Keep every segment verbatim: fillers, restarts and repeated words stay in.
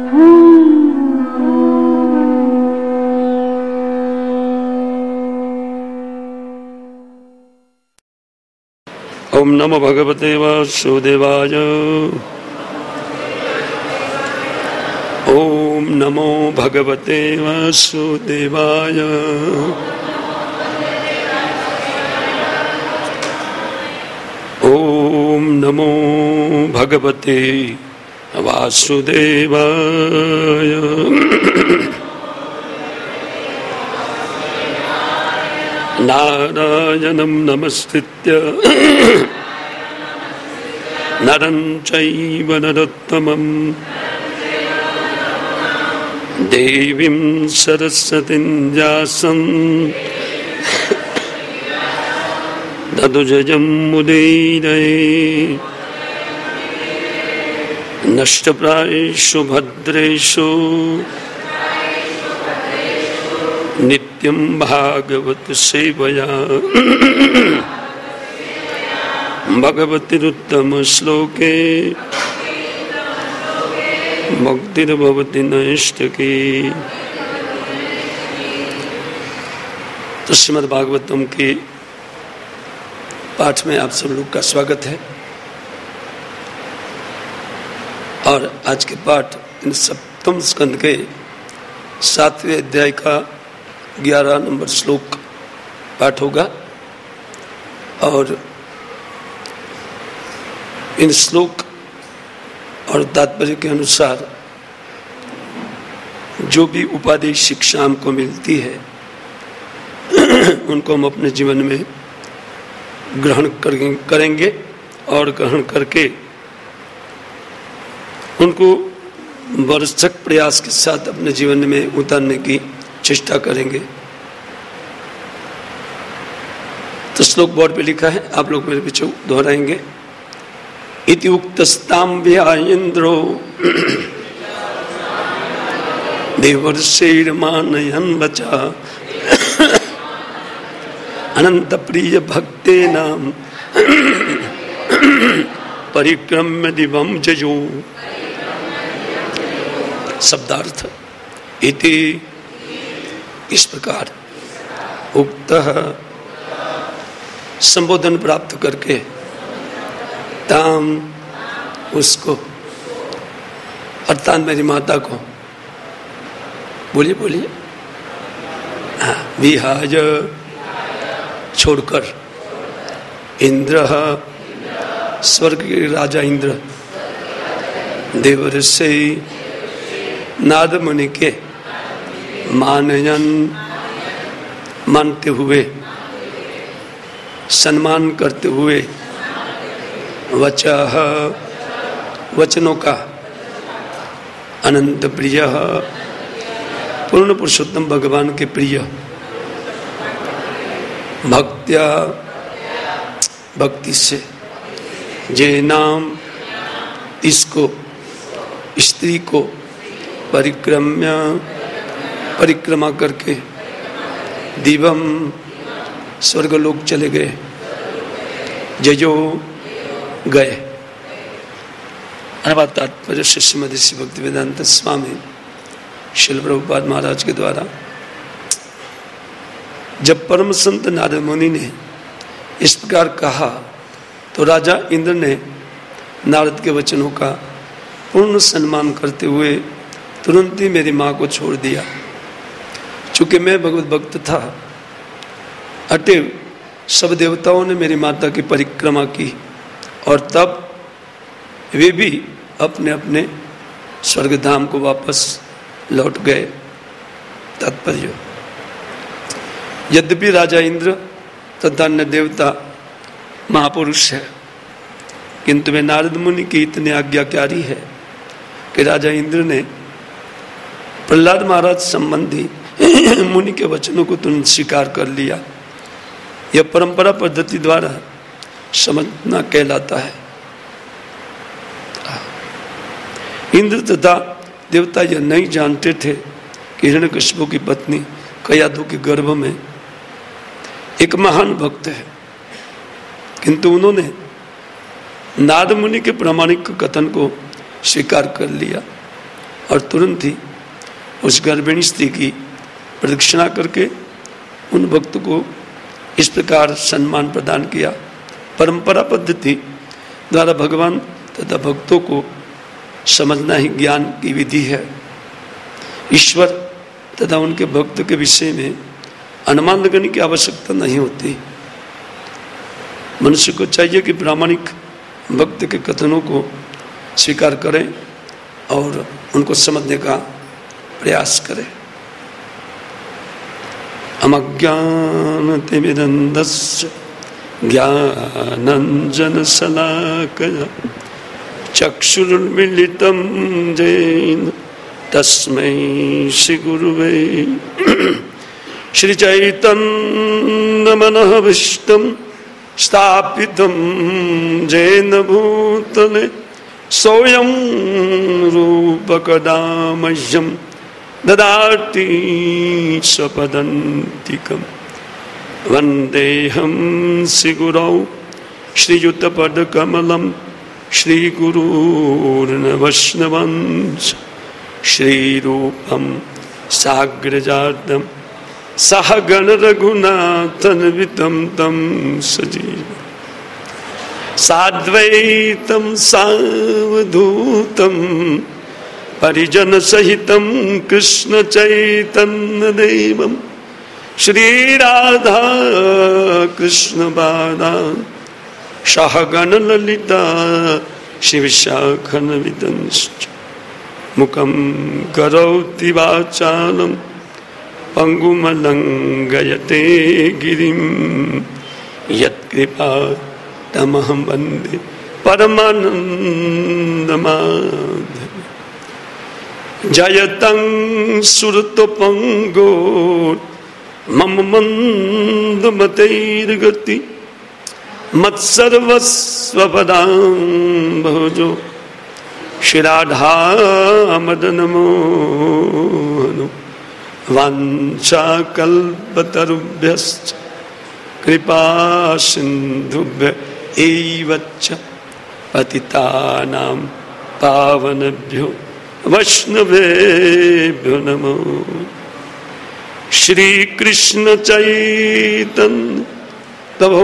ओम नमो भगवते वासुदेवाय। ओम नमो भगवते वासुदेवाय। ओम नमो भगवते वासुदेवाय। नारायणं नमस्कृत्य नरं चैव नरोत्तमं देवीं सरस्वतीं व्यासं ततो जयमुदीरये। नष्टप्रायेषु भद्रेषु नित्यं भागवत सेवया भगवतीरुत्तम श्लोके भक्तिर्भवति नैष्ठिकी। तो श्रीमद् भागवतम के पाठ में आप सब लोग का स्वागत है। और आज के पाठ इन सप्तम स्कंद के सातवें अध्याय का ग्यारह नंबर श्लोक पाठ होगा। और इन श्लोक और तात्पर्य के अनुसार जो भी उपाधि शिक्षा हमको मिलती है उनको हम अपने जीवन में ग्रहण करेंगे और ग्रहण करके उनको भरसक प्रयास के साथ अपने जीवन में उतारने की चेष्टा करेंगे। तो श्लोक बोर्ड पे लिखा है, आप लोग मेरे पीछे दोहराएंगे। इति उक्तस्तां व्यायेन्द्रो देवर्षैर्मानयन् वचा अनंत प्रिय भक्तेनां परिक्रम्य दिवं जजो। शब्दार्थ इति इस प्रकार उक्त संबोधन प्राप्त करके ताम उसको अर्थात मेरी माता को बोलिए बोलिए हाँ विहाज छोड़कर इंद्र स्वर्ग के राजा इंद्र देवर्षि नारद मुनि के मानयन मानते हुए सम्मान करते हुए वचः वचनों का अनंत प्रिय पूर्ण पुरुषोत्तम भगवान के प्रिय भक्त्या भक्ति से जे नाम इसको स्त्री को परिक्रम्य परिक्रमा करके दिवम स्वर्गलोक चले गए जजो गए। तात्पर्य श्रीमद् श्री भक्तिवेदांत स्वामी श्रील प्रभुपाद महाराज के द्वारा जब परम संत नारद मुनि ने इस प्रकार कहा तो राजा इंद्र ने नारद के वचनों का पूर्ण सम्मान करते हुए तुरंत ही मेरी माँ को छोड़ दिया। चूंकि मैं भगवत भक्त था अतएव सब देवताओं ने मेरी माता की परिक्रमा की और तब वे भी अपने अपने स्वर्गधाम को वापस लौट गए। तात्पर्य यद्यपि राजा इंद्र तथा अन्य देवता महापुरुष है किंतु वे नारद मुनि की इतने आज्ञाकारी है कि राजा इंद्र ने प्रहलाद महाराज संबंधी मुनि के वचनों को तुरंत स्वीकार कर लिया। यह परंपरा पद्धति द्वारा समझना कहलाता है। इंद्र तथा देवता यह नहीं जानते थे कि हिरण्यकशिपु की पत्नी कयाधु के गर्भ में एक महान भक्त है, किंतु उन्होंने नारद मुनि के प्रामाणिक कथन को स्वीकार कर लिया और तुरंत ही उस गर्भिणी स्त्री की प्रदक्षिणा करके उन भक्त को इस प्रकार सम्मान प्रदान किया। परंपरा पद्धति द्वारा भगवान तथा भक्तों को समझना ही ज्ञान की विधि है। ईश्वर तथा उनके भक्त के विषय में अनुमान लगाने की आवश्यकता नहीं होती। मनुष्य को चाहिए कि प्रामाणिक भक्त के कथनों को स्वीकार करें और उनको समझने का प्रयास करें। अमज्ञानतिमिरन्धस्य ज्ञानाञ्जनशलाकया चक्षुरुन्मीलितं येन तस्मै श्रीगुरुवे श्रीचैतन्यमनःभीष्टं स्थापितं येन भूतले सोऽयं रूपकदा मह्यं ददाति स्वपदान्तिकं। वन्देऽहं श्रीगुरौ श्रीयुतपदकमलं श्रीगुरून् वैष्णवांश्च श्रीरूपं साग्रजातं सहगण रघुनाथान्वितं तं सजीवम् साद्वैतं सावधूतं परिजन सहितं कृष्ण चैतन्यदेवं श्रीराधा कृष्ण बालान् सहगण ललिता शिवशाखान्वितंश्च मुखं करोति वाचालं पंगुमलंघयते गिरिं यत्कृपा तमहं वन्दे परमानन्दमाधवम्। जयतं सुरतोपंगो मम मंदमतेर्गति मत्सर्वस्वपदाम्भोजो श्रीराधा मदन मोहनो वाञ्छाकल्पतरुभ्यश्च कृपा सिन्धुभ्य एव च पतितानां पावनेभ्यो वैष्णवेभ्यो नमो। श्री कृष्ण चैतन्य प्रभो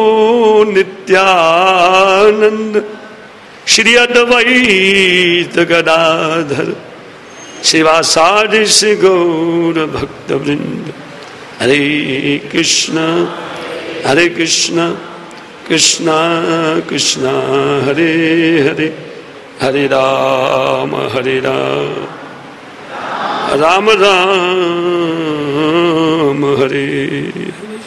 नित्यानंद श्री अद्वैत गदाधर शिवासादि श्री गौर भक्त वृंद। हरे कृष्ण हरे कृष्ण कृष्ण कृष्ण हरे हरे हरे राम हरे राम राम राम हरे हरे।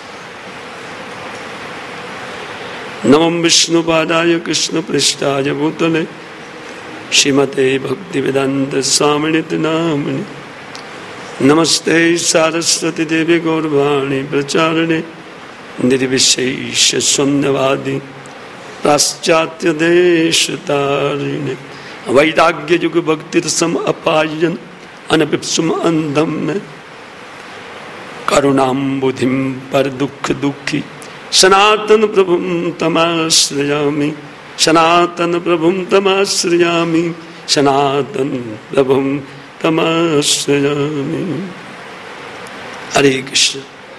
नमः विष्णुपादाय कृष्ण पृष्ठाय भूतले श्रीमते भक्तिवेदांत स्वामिनिति नामिने। नमस्ते सारस्वती देवी गौरवाणी प्रचारिणे निर्विशेष शून्यवादी पाश्चात्य देश तारिणे। वैराग्य युग भक्ति सम अपायन अनपिप्सुम अंधम में करुणाम्बुधिम पर दुख दुखी सनातन प्रभुम तमाश्रयामि सनातन प्रभुम तमाश्रयामि सनातन प्रभुम तमाश्रयामि। हरे कृष्ण।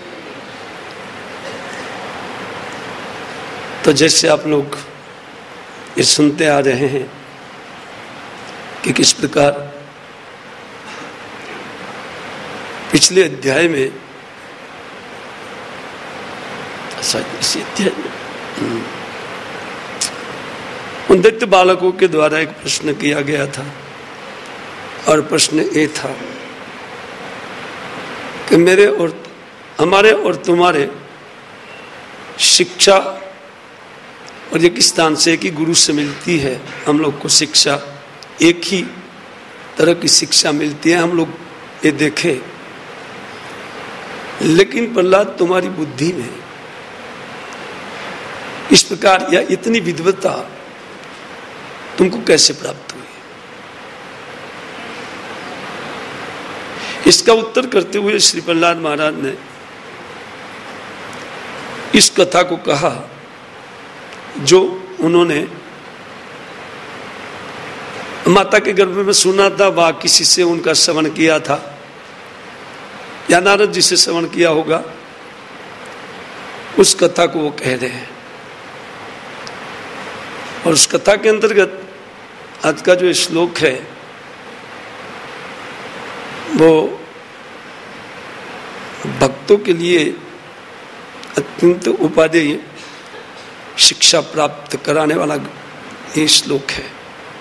तो जैसे आप लोग ये सुनते आ रहे हैं कि किस प्रकार पिछले अध्याय में इसी अध्याय में उन दैत्य बालकों के द्वारा एक प्रश्न किया गया था और प्रश्न ये था कि मेरे और हमारे और तुम्हारे शिक्षा और एक स्थान से एक ही गुरु से मिलती है। हम लोग को शिक्षा एक ही तरह की शिक्षा मिलती है, हम लोग ये देखें। लेकिन प्रहलाद तुम्हारी बुद्धि में इस प्रकार या इतनी विद्वता तुमको कैसे प्राप्त हुई? इसका उत्तर करते हुए श्री प्रहलाद महाराज ने इस कथा को कहा जो उन्होंने माता के गर्भ में सुना था, वहां किसी से उनका श्रवण किया था या नारद जी से श्रवण किया होगा, उस कथा को वो कह रहे हैं। और उस कथा के अंतर्गत आज का जो श्लोक है वो भक्तों के लिए अत्यंत उपादेय शिक्षा प्राप्त कराने वाला ये श्लोक है।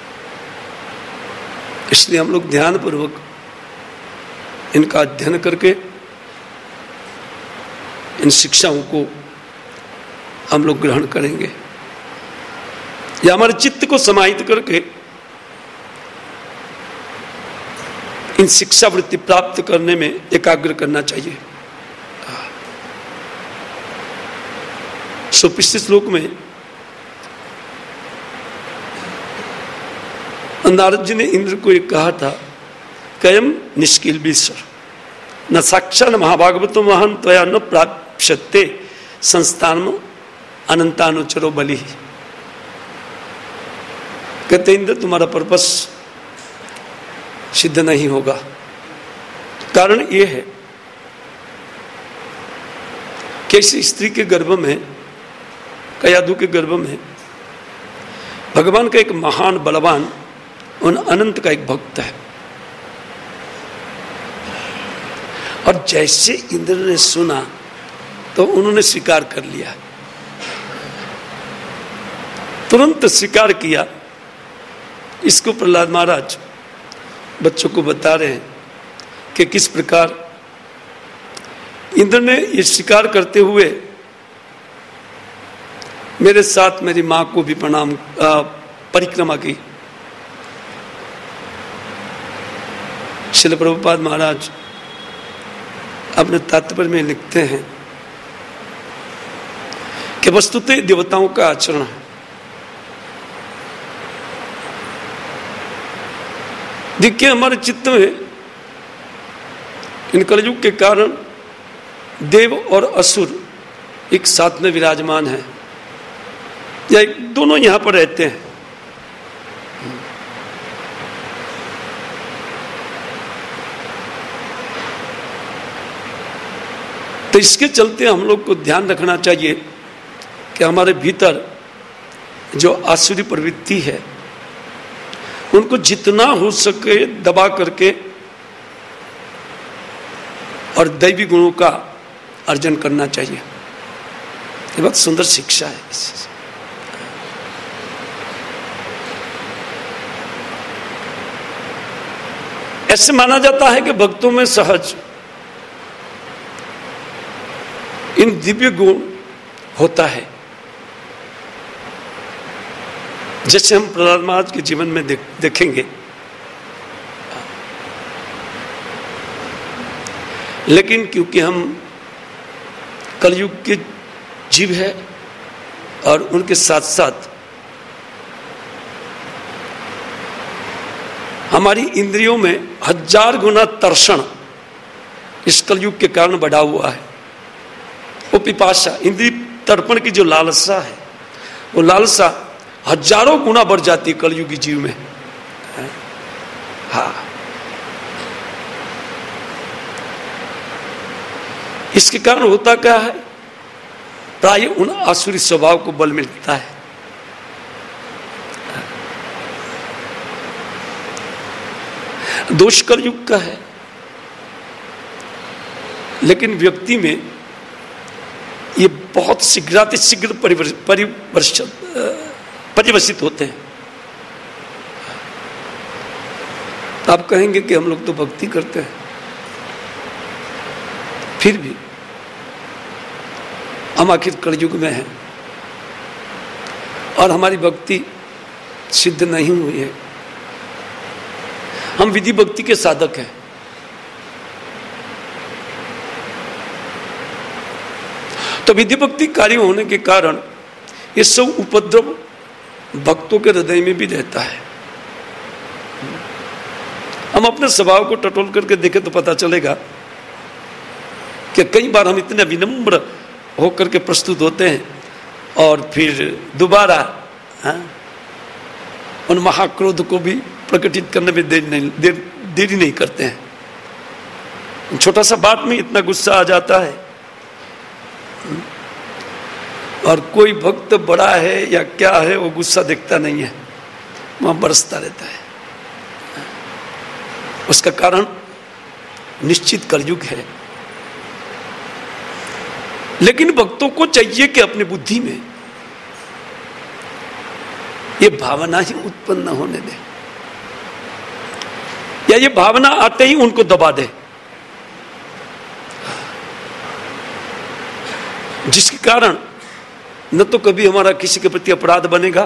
इसलिए हम लोग ध्यान पूर्वक इनका अध्ययन करके इन शिक्षाओं को हम लोग ग्रहण करेंगे या हमारे चित्त को समाहित करके इन शिक्षा वृत्ति प्राप्त करने में एकाग्र करना चाहिए। सो पिछले श्लोक में नारद जी ने इंद्र को एक कहा था, कयम निष्किल बीसर न साक्षात महाभागवतो महान त्वया न प्राप्यते संस्थान अनंतानुचरो बलि। कहते इंद्र तुम्हारा पर्पस सिद्ध नहीं होगा। कारण यह है कि इस स्त्री के गर्भ में, कयादु के गर्भ में भगवान का एक महान बलवान उन अनंत का एक भक्त है। और जैसे इंद्र ने सुना तो उन्होंने स्वीकार कर लिया, तुरंत स्वीकार किया। इसको प्रहलाद महाराज बच्चों को बता रहे हैं कि किस प्रकार इंद्र ने ये स्वीकार करते हुए मेरे साथ मेरी मां को भी प्रणाम परिक्रमा की। श्रील प्रभुपाद महाराज अपने तात्पर्य में लिखते हैं कि वस्तुतः देवताओं का आचरण है। देखिए हमारे चित्त में इन कलयुग के कारण देव और असुर एक साथ में विराजमान है या एक दोनों यहां पर रहते हैं। तो इसके चलते हम लोग को ध्यान रखना चाहिए कि हमारे भीतर जो आसुरी प्रवृत्ति है उनको जितना हो सके दबा करके और दैवी गुणों का अर्जन करना चाहिए। ये बहुत सुंदर शिक्षा है। ऐसे माना जाता है कि भक्तों में सहज इन दिव्य गुण होता है, जैसे हम प्रहलाद महाराज के जीवन में देख, देखेंगे। लेकिन क्योंकि हम कलयुग के जीव है और उनके साथ साथ हमारी इंद्रियों में हजार गुना तर्षण इस कलयुग के कारण बढ़ा हुआ है। वो पिपासा, इंद्रिय तर्पण की जो लालसा है, वो लालसा हजारों गुना बढ़ जाती है कलयुगी जीव में। हाँ, इसके कारण होता क्या है, प्राय उन आसुरी स्वभाव को बल मिलता है। दोष कलयुग का है, लेकिन व्यक्ति में ये बहुत शीघ्राति शीघ्र परिवर्षित परिवर्षित होते हैं। आप कहेंगे कि हम लोग तो भक्ति करते हैं, फिर भी हम आखिर कलयुग में हैं और हमारी भक्ति सिद्ध नहीं हुई है। हम विधि भक्ति के साधक हैं। तो विधि भक्ति कार्य होने के कारण ये सब उपद्रव भक्तों के हृदय में भी रहता है। हम अपने स्वभाव को टटोल करके देखें तो पता चलेगा कि कई बार हम इतने विनम्र होकर के प्रस्तुत होते हैं और फिर दोबारा उन महाक्रोध को भी प्रकटित करने में देरी नहीं देर, देरी नहीं करते हैं। छोटा सा बात में इतना गुस्सा आ जाता है, और कोई भक्त बड़ा है या क्या है वो गुस्सा दिखता नहीं है, वहां बरसता रहता है। उसका कारण निश्चित कलयुग है। लेकिन भक्तों को चाहिए कि अपनी बुद्धि में ये भावना ही उत्पन्न होने दे, या ये भावना आते ही उनको दबा दे, जिसके कारण न तो कभी हमारा किसी के प्रति अपराध बनेगा,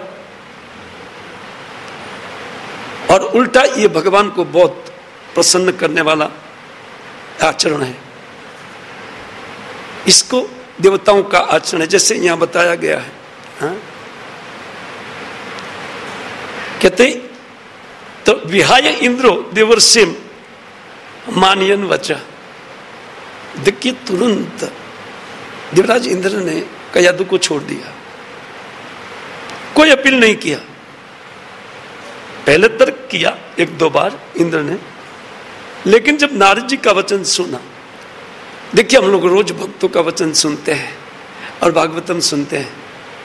और उल्टा ये भगवान को बहुत प्रसन्न करने वाला आचरण है। इसको देवताओं का आचरण है, जैसे यहां बताया गया है। हाँ? कहते तो विहाय इंद्रो देवर्षिम मानयन वचा। देखिए तुरंत देवराज इंद्र ने कयादु को छोड़ दिया, कोई अपील नहीं किया। पहले तर्क किया एक दो बार इंद्र ने, लेकिन जब नारद जी का वचन सुना, देखिए हम लोग रोज भक्तों का वचन सुनते हैं और भागवतम सुनते हैं,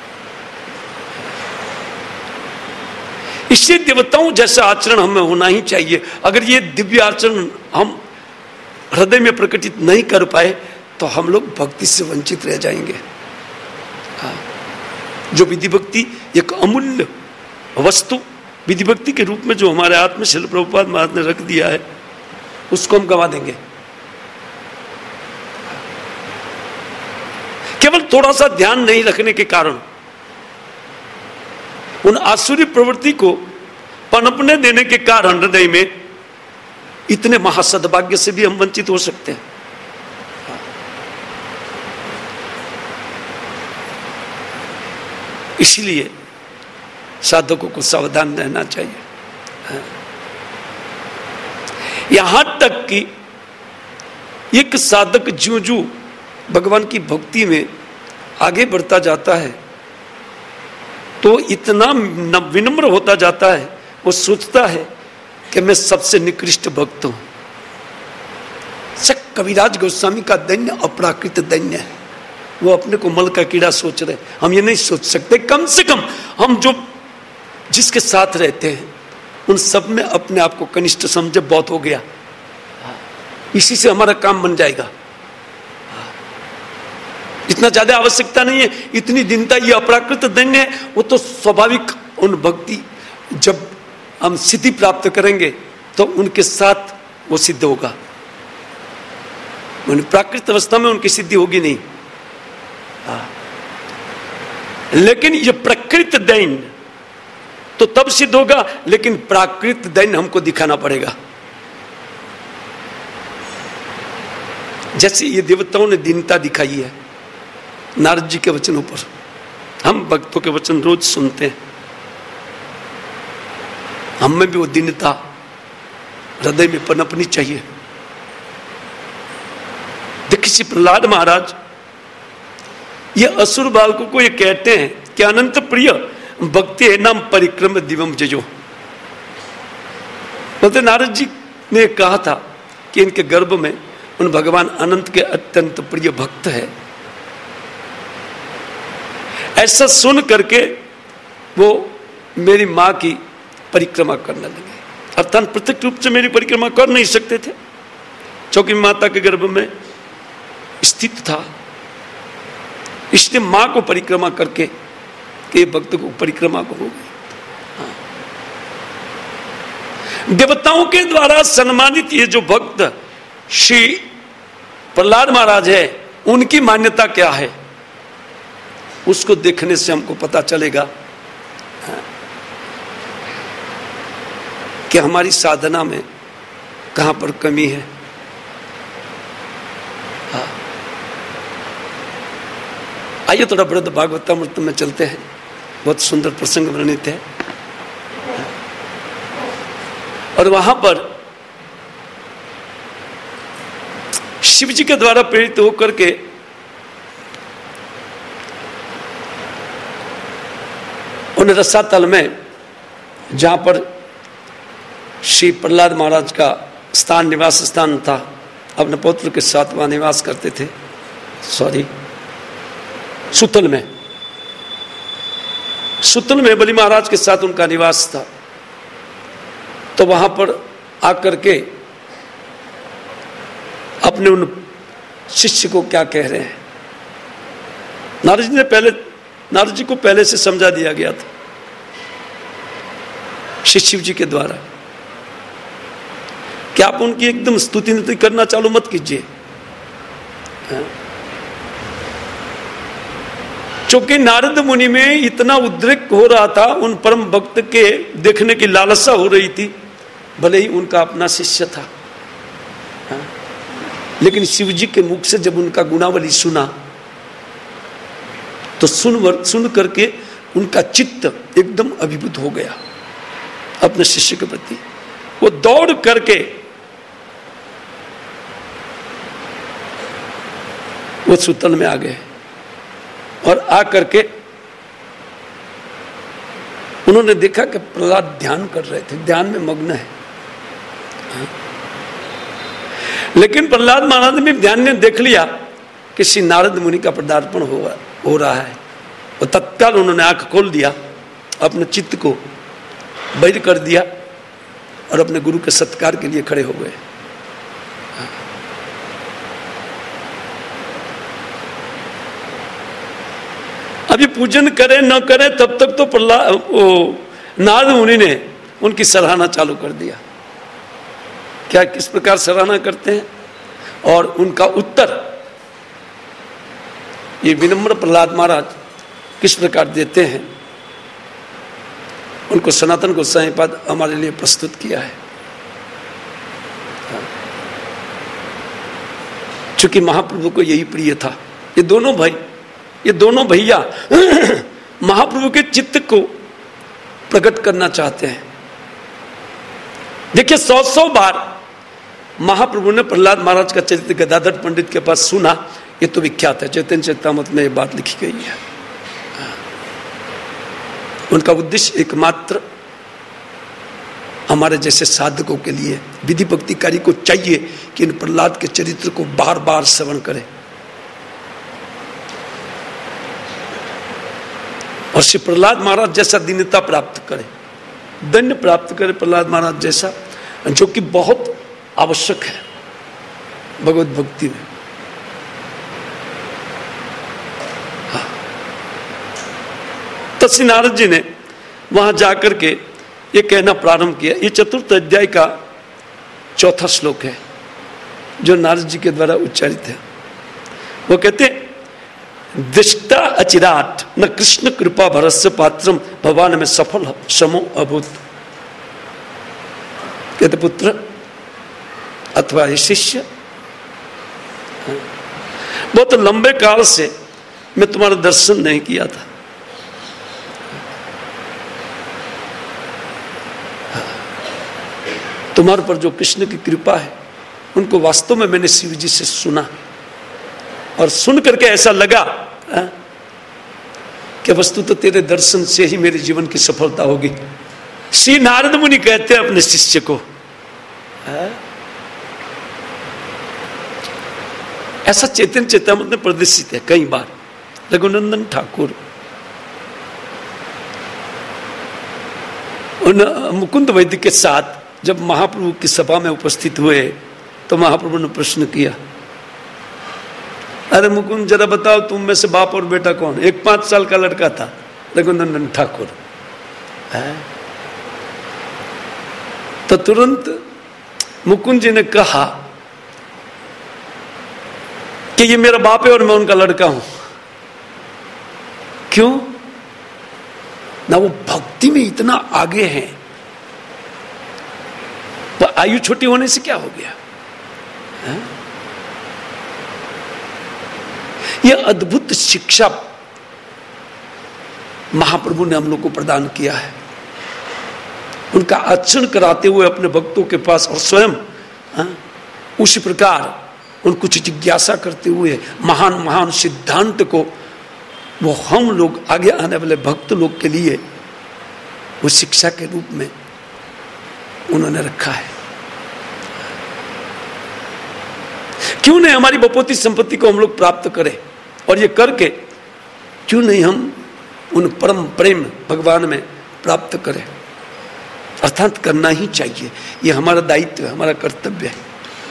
इससे देवताओं जैसा आचरण हमें होना ही चाहिए। अगर ये दिव्य आचरण हम हृदय में प्रकटित नहीं कर पाए तो हम लोग भक्ति से वंचित रह जाएंगे। जो विधि भक्ति एक अमूल्य वस्तु विधि भक्ति के रूप में जो हमारे हाथ में श्रील प्रभुपाद महाराज ने रख दिया है, उसको हम गंवा देंगे। केवल थोड़ा सा ध्यान नहीं रखने के कारण, उन आसुरी प्रवृत्ति को पनपने देने के कारण हृदय में इतने महासद्भाग्य से भी हम वंचित हो सकते हैं। इसलिए साधकों को सावधान रहना चाहिए। यहां तक कि एक साधक ज्यों ज्यों भगवान की भक्ति में आगे बढ़ता जाता है तो इतना विनम्र होता जाता है, वो सोचता है कि मैं सबसे निकृष्ट भक्त हूं। कविराज गोस्वामी का दैन्य अपराकृत दैन्य है। वो अपने को मल का कीड़ा सोच रहे, हम ये नहीं सोच सकते। कम से कम हम जो जिसके साथ रहते हैं उन सब में अपने आप को कनिष्ठ समझे बहुत हो गया, इसी से हमारा काम बन जाएगा। इतना ज्यादा आवश्यकता नहीं है, इतनी दीनता, ये अपराकृत दैन्य है। वो तो स्वाभाविक उन भक्ति जब हम सिद्धि प्राप्त करेंगे तो उनके साथ वो सिद्ध होगा। प्राकृत अवस्था में उनकी सिद्धि होगी नहीं। लेकिन ये प्रकृत दैन्य तो तब सिद्ध होगा, लेकिन प्राकृत दैन्य हमको दिखाना पड़ेगा। जैसे ये देवताओं ने दीनता दिखाई है नारद जी के वचनों पर, हम भक्तों के वचन रोज सुनते हैं, हमें भी वो दीनता हृदय में पनपनी चाहिए। देखिए श्री प्रहलाद महाराज ये असुर बालकों को ये कहते हैं कि अनंत प्रिय भक्ति है नाम परिक्रम दिवम जजो। बोलते नारद जी ने कहा था कि इनके गर्भ में उन भगवान अनंत के अत्यंत प्रिय भक्त है। ऐसा सुन करके वो मेरी मां की परिक्रमा करने लगे। अर्थात प्रत्यक्ष रूप से मेरी परिक्रमा कर नहीं सकते थे, क्योंकि माता के गर्भ में स्थित था। इसने मां को परिक्रमा करके के भक्त को परिक्रमा को हो गई। देवताओं के द्वारा सम्मानित ये जो भक्त श्री प्रहलाद महाराज है, उनकी मान्यता क्या है उसको देखने से हमको पता चलेगा कि हमारी साधना में कहां पर कमी है। आइए थोड़ा बृहद भागवतामृत में चलते हैं, बहुत सुंदर प्रसंग वर्णित है। और वहां पर शिव जी के द्वारा प्रेरित होकर के उन रसातल में, जहां पर श्री प्रहलाद महाराज का स्थान निवास स्थान था, अपने पौत्र के साथ वहां निवास करते थे, सॉरी सुतल में, सुतल में बलि महाराज के साथ उनका निवास था। तो वहां पर आकर के अपने उन शिष्य को क्या कह रहे हैं, नारद जी ने पहले नारद जी को पहले से समझा दिया गया था श्री शिव जी के द्वारा कि आप उनकी एकदम स्तुति नुति करना चालू मत कीजिए, क्योंकि नारद मुनि में इतना उद्रेक हो रहा था, उन परम भक्त के देखने की लालसा हो रही थी, भले ही उनका अपना शिष्य था, लेकिन शिव जी के मुख से जब उनका गुणावली सुना तो सुन सुन करके उनका चित्त एकदम अभिभूत हो गया अपने शिष्य के प्रति। वो दौड़ करके वो सुतल में आ गए और आ करके उन्होंने देखा कि प्रहलाद ध्यान कर रहे थे, ध्यान में मग्न है। लेकिन प्रहलाद महाराज ने ध्यान में देख लिया कि श्री नारद मुनि का पदार्पण हो, हो रहा है, और तत्काल उन्होंने आंख खोल दिया, अपने चित्त को बहिर कर दिया और अपने गुरु के सत्कार के लिए खड़े हो गए। अभी पूजन करे न करे तब तक तो प्रहलाद नारद मुनि ने उनकी सराहना चालू कर दिया। क्या किस प्रकार सराहना करते हैं और उनका उत्तर ये विनम्र प्रहलाद महाराज किस प्रकार देते हैं, उनको सनातन गोस्वामी पद हमारे लिए प्रस्तुत किया है। चूंकि महाप्रभु को यही प्रिय था, ये दोनों भाई ये दोनों भैया महाप्रभु के चित्त को प्रकट करना चाहते हैं। देखिए सौ सौ बार महाप्रभु ने प्रहलाद महाराज का चरित्र गदाधर पंडित के पास सुना, ये तो विख्यात है, चैतन्य चरितामृत में ये बात लिखी गई है। उनका उद्देश्य एकमात्र हमारे जैसे साधकों के लिए, विधि भक्तिकारी को चाहिए कि इन प्रहलाद के चरित्र को बार बार श्रवण करें और श्री प्रहलाद महाराज जैसा दीनता प्राप्त करे, दंड प्राप्त करे प्रहलाद महाराज जैसा, जो कि बहुत आवश्यक है भगवत भक्ति में। हाँ। तो श्री नारद जी ने वहां जाकर के ये कहना प्रारंभ किया। ये चतुर्थ अध्याय का चौथा श्लोक है जो नारद जी के द्वारा उच्चारित है। वो कहते हैं, दृष्टा अचिराट न कृष्ण कृपा भरस्य पात्रम भगवान में सफल समो अभूत। कहते पुत्र अथवा ये शिष्य, बहुत लंबे काल से मैं तुम्हारा दर्शन नहीं किया था, तुम्हारे पर जो कृष्ण की कृपा है उनको वास्तव में मैंने शिव जी से सुना और सुन करके ऐसा लगा आ, कि वस्तु तो तेरे दर्शन से ही मेरे जीवन की सफलता होगी। श्री नारद मुनि कहते हैं अपने शिष्य को, आ, ऐसा चैतन्य चेतामृत में प्रदर्शित है कई बार। रघुनंदन ठाकुर उन मुकुंद वैद्य के साथ जब महाप्रभु की सभा में उपस्थित हुए तो महाप्रभु ने प्रश्न किया, अरे मुकुंद जरा बताओ तुम में से बाप और बेटा कौन? एक पांच साल का लड़का था रघुनंदन ठाकुर। तो तुरंत मुकुंद जी ने कहा कि ये मेरा बाप है और मैं उनका लड़का हूं। क्यों? ना वो भक्ति में इतना आगे हैं, पर आयु छोटी होने से क्या हो गया? है? यह अद्भुत शिक्षा महाप्रभु ने हम लोग को प्रदान किया है। उनका आचरण कराते हुए अपने भक्तों के पास और स्वयं हा? उसी प्रकार उन कुछ जिज्ञासा करते हुए महान महान सिद्धांत को वो हम लोग आगे आने वाले भक्त लोग के लिए वो शिक्षा के रूप में उन्होंने रखा है। क्यों नहीं हमारी बपोती संपत्ति को हम लोग प्राप्त करें, और ये करके क्यों नहीं हम उन परम प्रेम भगवान में प्राप्त करें। अर्थात करना ही चाहिए, ये हमारा दायित्व है, हमारा कर्तव्य है।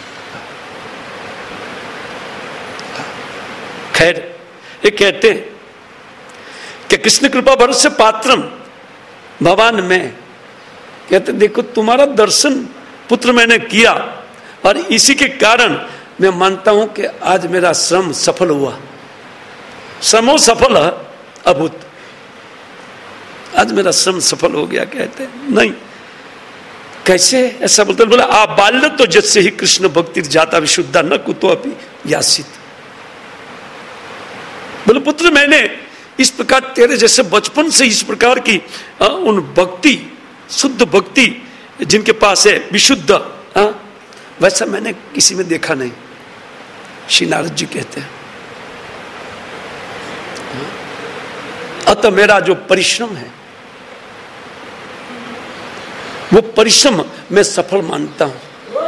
खैर, ये कहते हैं कि कृष्ण कृपा वर्ष से पात्रम भगवान में, कहते देखो तुम्हारा दर्शन पुत्र मैंने किया, और इसी के कारण मैं मानता हूं कि आज मेरा श्रम सफल हुआ। श्रमो सफल है अभूत, आज मेरा श्रम सफल हो गया। कहते नहीं, कैसे ऐसा बोलते, बोला आप बाल्य तो जैसे ही कृष्ण भक्ति जाता विशुद्धा न कुतो अपि यासित। बोले पुत्र मैंने इस प्रकार तेरे जैसे बचपन से इस प्रकार की आ, उन भक्ति, शुद्ध भक्ति जिनके पास है विशुद्ध, आ, वैसा मैंने किसी में देखा नहीं। श्री नारद जी कहते हैं अतः मेरा जो परिश्रम है वो परिश्रम मैं सफल मानता हूं।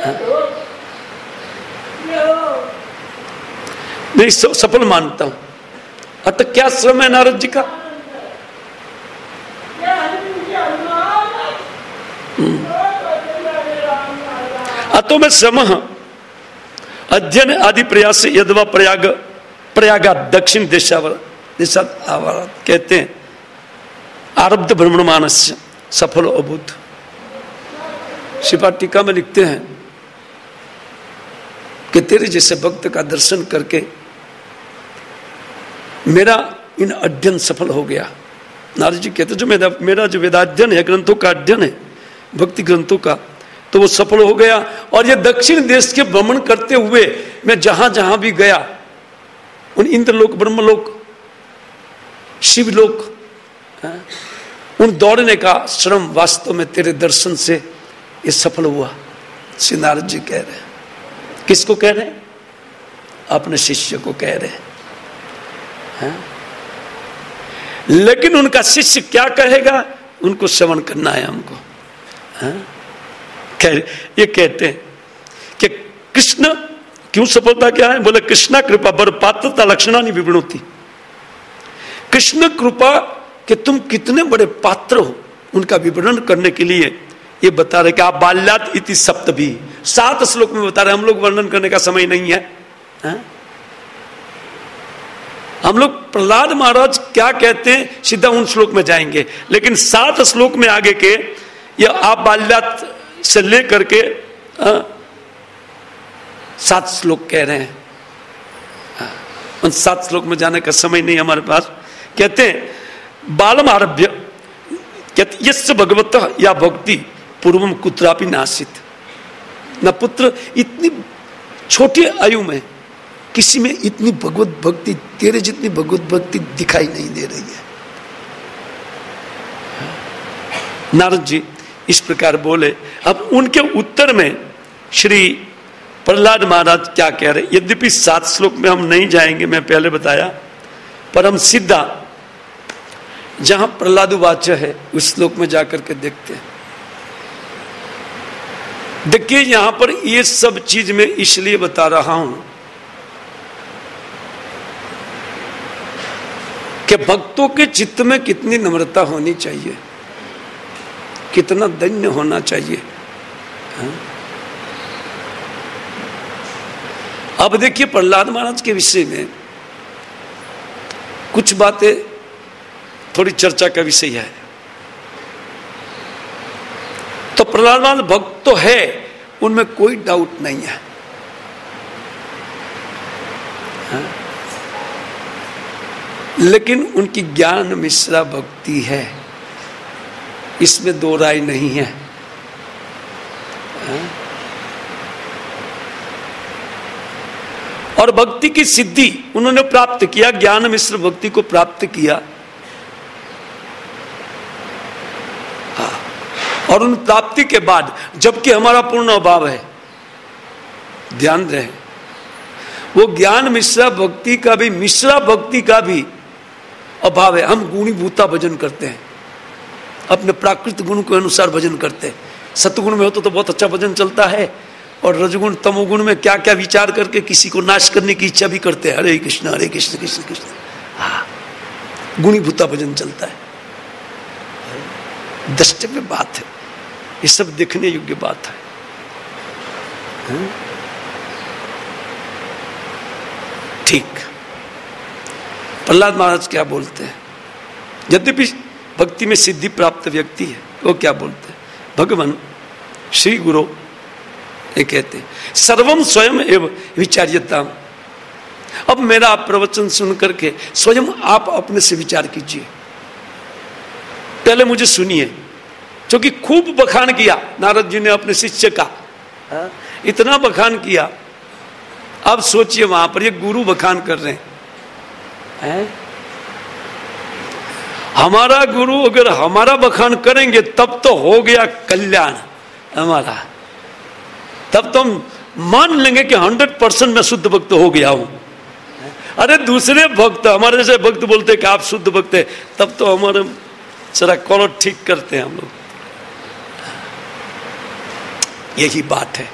मैं सफल मानता हूं। अतः क्या श्रम है नारद जी का? अतो में श्रम अध्ययन आदि प्रयास यदवा प्रयाग प्रयागा दक्षिण देशावर देशा कहते हैं आरब्ध भ्रमण मानस सफल अभूत। शिपा टीका में लिखते हैं कि तेरे जैसे भक्त का दर्शन करके मेरा इन अध्ययन सफल हो गया। नारद जी कहते जो मेरा मेरा जो वेदाध्ययन है, ग्रंथों का अध्ययन है, भक्ति ग्रंथों का, तो वो सफल हो गया। और ये दक्षिण देश के भ्रमण करते हुए मैं जहां जहां भी गया, उन इंद्रलोक, ब्रह्मलोक, शिवलोक, उन दौड़ने का श्रम वास्तव में तेरे दर्शन से ये सफल हुआ। श्री नारद जी कह रहे हैं। किसको कह रहे हैं? अपने शिष्य को कह रहे हैं। है? लेकिन उनका शिष्य क्या कहेगा, उनको श्रवण करना है हमको। है? कह, ये कहते हैं कि कृष्ण क्यों सफलता क्या है? बोले कृष्णा कृपा बर पात्रता लक्षणा नहीं विवृणोति। कृष्ण कृपा कि तुम कितने बड़े पात्र हो, उनका विवरण करने के लिए ये बता रहे कि आप बाल्यात इति सप्तभी, सात श्लोक में बता रहे। हम लोग वर्णन करने का समय नहीं है, है? हम लोग प्रहलाद महाराज क्या कहते हैं सीधा उन श्लोक में जाएंगे, लेकिन सात श्लोक में आगे के ये आप बाल्यात से लेकर के सात श्लोक कह रहे हैं। उन सात श्लोक में जाने का समय नहीं हमारे पास। कहते हैं बालम आरभ्य कहते यस्य भगवत या भक्ति पूर्वम कुत्रापि नासित। न पुत्र, इतनी छोटी आयु में किसी में इतनी भगवत भक्ति, तेरे जितनी भगवत भक्ति दिखाई नहीं दे रही है। नारद जी इस प्रकार बोले। अब उनके उत्तर में श्री प्रहलाद महाराज क्या कह रहे, यद्यपि सात श्लोक में हम नहीं जाएंगे, मैं पहले बताया, पर हम सीधा जहां प्रहलाद वाच्य है उस श्लोक में जाकर के देखते हैं। देखिए यहां पर ये सब चीज मैं इसलिए बता रहा हूं कि भक्तों के चित्त में कितनी नम्रता होनी चाहिए, कितना दैन्य होना चाहिए। हाँ? अब देखिए प्रहलाद महाराज के विषय में कुछ बातें थोड़ी चर्चा का विषय है। तो प्रहलाद महाराज भक्त तो है, उनमें कोई डाउट नहीं है। हाँ? लेकिन उनकी ज्ञान मिश्रा भक्ति है, इसमें दो राय नहीं है। हाँ? और भक्ति की सिद्धि उन्होंने प्राप्त किया, ज्ञान मिश्र भक्ति को प्राप्त किया। हाँ। और उन प्राप्ति के बाद जबकि हमारा पूर्ण अभाव है, ध्यान रहे, वो ज्ञान मिश्रा भक्ति का भी, मिश्रा भक्ति का भी अभाव है। हम गुणी भूता भजन करते हैं, अपने प्राकृतिक गुण के अनुसार भजन करते हैं। सतगुण में होता तो बहुत अच्छा भजन चलता है, और रजगुण तमोगुण में क्या क्या विचार करके किसी को नाश करने की इच्छा भी करते हैं। हरे कृष्ण हरे कृष्ण कृष्ण कृष्ण, हाँ, गुणीभूता भजन चलता है। द्रष्टव्य बात है, ये सब देखने योग्य बात है, है? ठीक। प्रहलाद महाराज क्या बोलते हैं? यद्यपि भक्ति में सिद्धि प्राप्त व्यक्ति है, वो क्या बोलते हैं? भगवान श्री गुरु ये कहते हैं सर्वम स्वयं एवं विचार्यता। अब मेरा आप प्रवचन सुन करके स्वयं आप अपने से विचार कीजिए। पहले मुझे सुनिए, क्योंकि खूब बखान किया नारद जी ने अपने शिष्य का, इतना बखान किया। अब सोचिए वहां पर ये गुरु बखान कर रहे हैं, है? हमारा गुरु अगर हमारा बखान करेंगे तब तो हो गया कल्याण हमारा, तब तो हम मान लेंगे कि हंड्रेड परसेंट मैं शुद्ध भक्त हो गया हूं। अरे दूसरे भक्त हमारे जैसे भक्त बोलते कि आप शुद्ध भक्त है, तब तो हमारे जरा कॉलर ठीक करते हैं हम लोग। यही बात है।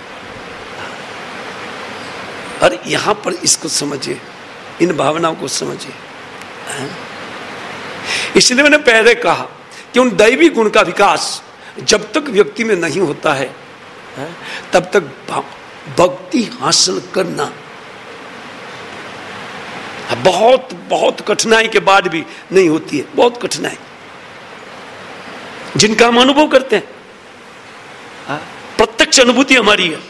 और यहां पर इसको समझिए, इन भावनाओं को समझिए। इसलिए मैंने पहले कहा कि उन दैवी गुण का विकास जब तक व्यक्ति में नहीं होता है तब तक भक्ति हासिल करना बहुत बहुत कठिनाई के बाद भी नहीं होती है। बहुत कठिनाई जिनका हम अनुभव करते हैं, प्रत्यक्ष अनुभूति हमारी है।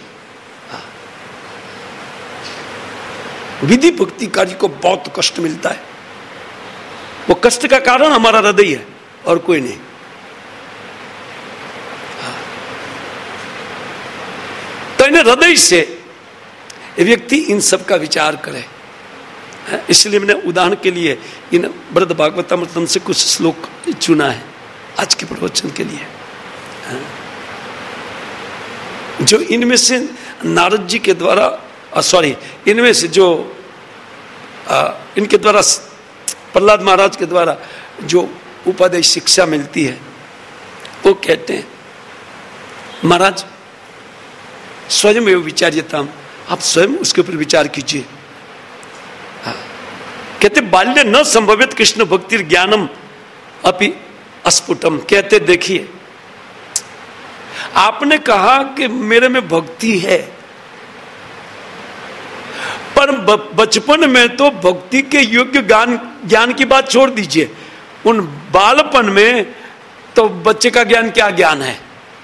विधि भक्ति कार्य को बहुत कष्ट मिलता है, वो कष्ट का कारण हमारा हृदय है और कोई नहीं। तो इन हृदय से व्यक्ति इन सब का विचार करे। इसलिए मैंने उदाहरण के लिए इन बृहद भागवतामृतम से कुछ श्लोक चुना है आज के प्रवचन के लिए, जो इनमें से नारद जी के द्वारा सॉरी इनमें से जो आ, इनके द्वारा प्रहलाद महाराज के द्वारा जो उपदेश शिक्षा मिलती है, वो कहते हैं महाराज स्वयं एवं विचार्यताम, आप स्वयं उसके ऊपर विचार कीजिए। कहते बाल्य न संभवित कृष्ण भक्ति ज्ञानम अपि अस्फुटम। कहते देखिए आपने कहा कि मेरे में भक्ति है, पर बचपन में तो भक्ति के योग्य ज्ञान ज्ञान की बात छोड़ दीजिए, उन बालपन में तो बच्चे का ज्ञान क्या ज्ञान है।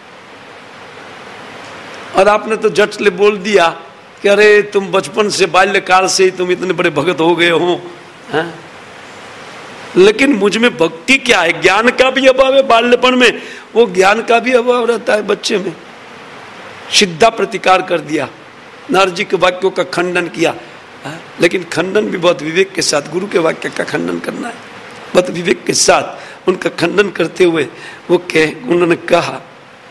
और आपने तो झट से बोल दिया कि अरे तुम बचपन से बाल्यकाल से ही तुम इतने बड़े भगत हो गए हो, हैं? लेकिन मुझ में भक्ति क्या है? ज्ञान का भी अभाव है बाल्यपन में, वो ज्ञान का भी अभाव रहता है बच्चे में। सीधा प्रतिकार कर दिया, नारद जी के वाक्यों का खंडन किया, है? लेकिन खंडन भी बहुत विवेक के साथ, गुरु के वाक्य का खंडन करना है, बहुत विवेक के साथ उनका खंडन करते हुए वो कह उन्होंने कहा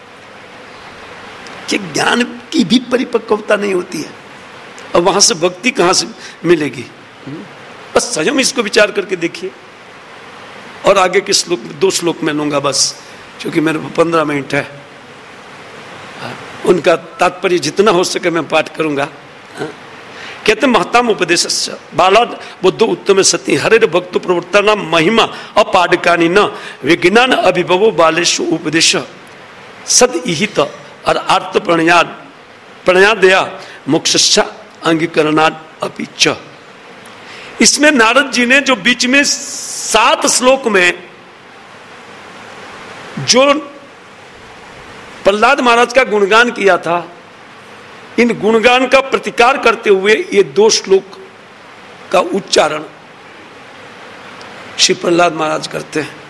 कि ज्ञान की भी परिपक्वता नहीं होती है, और वहां से भक्ति कहां से मिलेगी? बस स्वयं इसको विचार करके देखिए। और आगे के श्लोक दो श्लोक में लूंगा बस, क्योंकि मेरे पंद्रह मिनट है, उनका तात्पर्य जितना हो सके मैं पाठ करूंगा। कहते महताम उपदेश बाला बुद्ध उत्तम सती हरे भक्त प्रवृत्ता महिमा अपाडकानी न विज्ञान अभिभवो बालेशु उपदेश सद इहित और आर्त प्रणया प्रणयादया मोक्षस्या अंगीकरणाद अपि च। इसमें नारद जी ने जो बीच में सात श्लोक में जो प्रहलाद महाराज का गुणगान किया था, इन गुणगान का प्रतिकार करते हुए ये दो श्लोक का उच्चारण श्री प्रहलाद महाराज करते हैं।